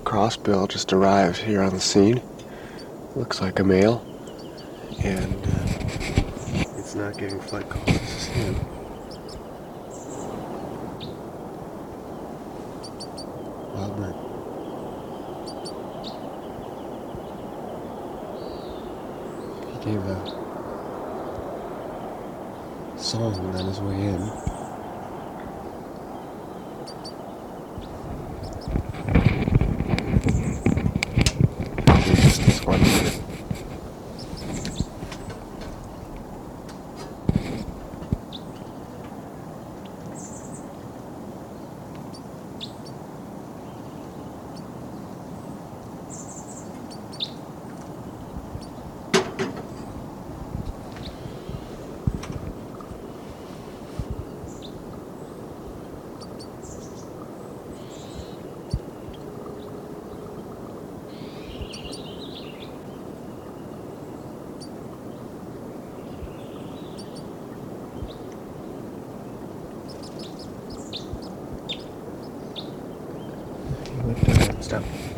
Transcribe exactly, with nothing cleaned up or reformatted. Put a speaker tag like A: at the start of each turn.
A: crossbill just arrived here on the scene. Looks like a male, and uh, it's not giving flight calls. This is him. Wild bird. He gave a song on his way in. Just this one minute. Stop.